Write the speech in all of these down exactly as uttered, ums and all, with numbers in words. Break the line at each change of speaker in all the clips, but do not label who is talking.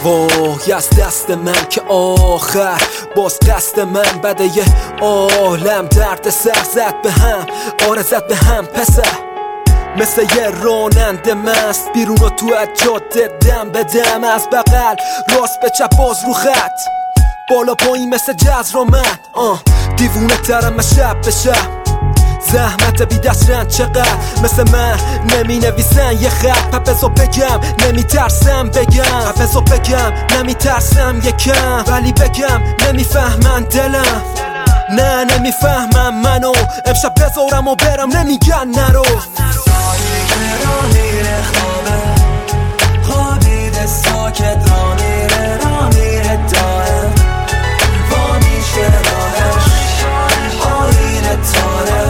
وای از دست من که آخر باز قصد من بده یه عالم درد سر زد به هم آره زد به هم پسر مثل یه راننده مست بیرون و تو از جاده دم به دم از بغل راست به چپ باز رو خط بالا پایین مثل جزرامت آه دیوونه ترم شب به شب زحمت بی دست رنج چقدر مثل من نمی نویسن یه خط پپزو بگم نمی ترسم بگم پپزو بگم نمی ترسم یکم ولی بگم نمی فهمن دلم نه نمی فهمم منو امشب بذارم و برم نمیگن نرو
سایه که را میره خوابه خوابیده ساکت را میره را میره داره وا میشه راهش آینه تاره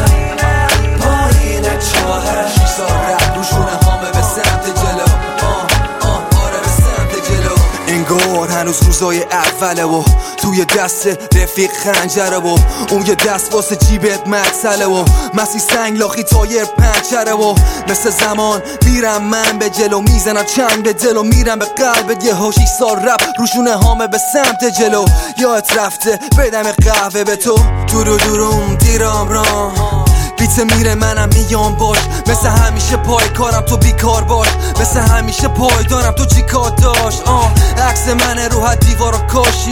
پایین چاهه
شیزار رد روشونه هامه به سمت جلو آه آه آره به سمت جلو انگار هنوز روزای اوله و توی دست رفیق خنجره و اون یه دست واسه جیبت مکسله و مسی سنگ لاخی تایر پنچره و مثل زمان میرم من به جلو میزنم چنگ به دل و میرم به قلبت یه هاشی سال رب روشونه هامه به سمت جلو یادت رفته بدم قهوه به تو دورو دوروم دیرام رام بیت میره منم میام باش مثل همیشه پای کارم تو بیکار باش مثل همیشه پای دارم تو چی کار داشت آه عکس منه رو حد دیوارا کاشی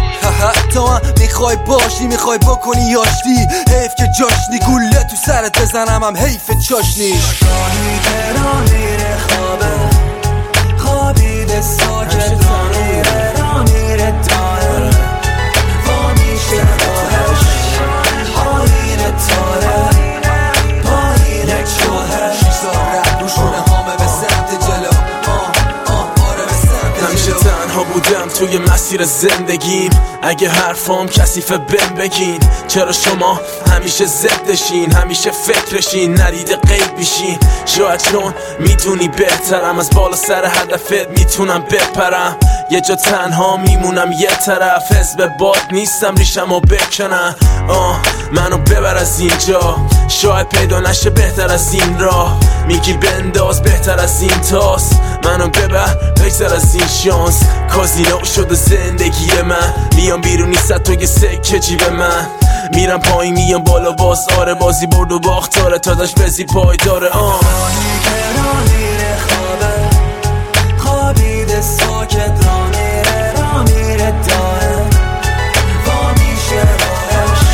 تا هم میخوای باشی میخوای بکنی یاشتی حیف که جاشنی گوله تو سرت بزنم هم حیف چاشنی
راهی که را میره خوابه خوابیده ساکت را میره را میره داره وا میشه راهش آینه تاره پایین چوهه
شیزار رد روشونه هامه به سمت جلو آه آه آره به سمت
همیشه
جلو
تنها بودم توی مسیر زندگیم اگه حرفام کثیفه بهم بگین چرا شما همیشه ضدشین همیشه فکرشین ندیده غیب بیشین شاید چون میدونی بهترم از بالا سر هدفت میتونم بپرم یه جا تنها میمونم یه طرف حزب باد نیستم ریشمو بکنم آه منو ببر از اینجا شاید پیدا نشه بهتر از این راه میگی بنداز بهتر از این تاس منو ببر بگذر از این شانس کازینو شده زندگی من میام بیرون نیست تو یه سکه جیب من میرم پایین میام بالا باز آره بازی برد و باختاره تا داشت بزی پای داره آه
راهی که را میره خوابه خوابیده ساکت را میره را میره داره وا میشه راهش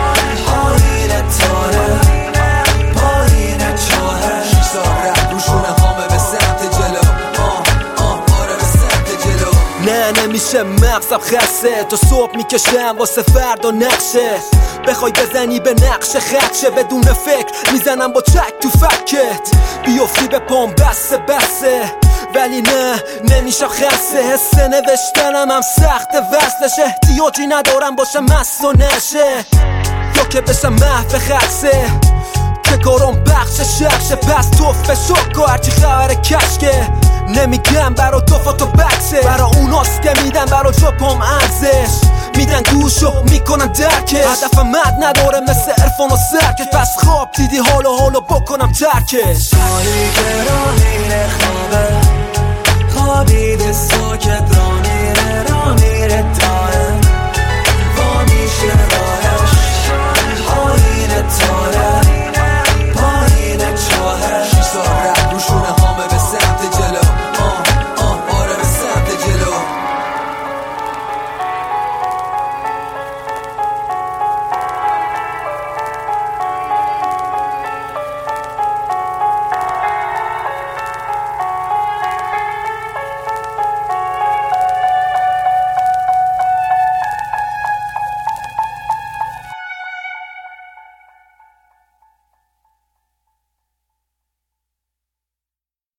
آینه تاره پایین چاهه
شیزار رد روشونه هامه به سمت جلو آه آه آره به سمت جلو
نه نمیشه مغزم خسته تا صبح میکشم واسه فردا نقشه بخوای بزنی به نقش خدشه بدون فکر میزنم با چک تو فکت بیفتی به پام بسه بسه ولی نه نمیشم خسته حس نوشتنم هم سخت وصلش احتیاجی ندارم باشم مست و نشه یا که بشم محو خرسه که کارم بخش شخشه پس توف به شک و هرچی خبر کشکه نمیگم برا توفا تو بکسه برا اوناست که میدن برا جپام ارزش میدن گوشو میکنن درکش هدفم مد نداره مثل عرفان و سرکش پس خواب دیدی حالا حالا بکنم ترکش
سایی که را میره خوابه خوابیده ساکت را میره را میره تا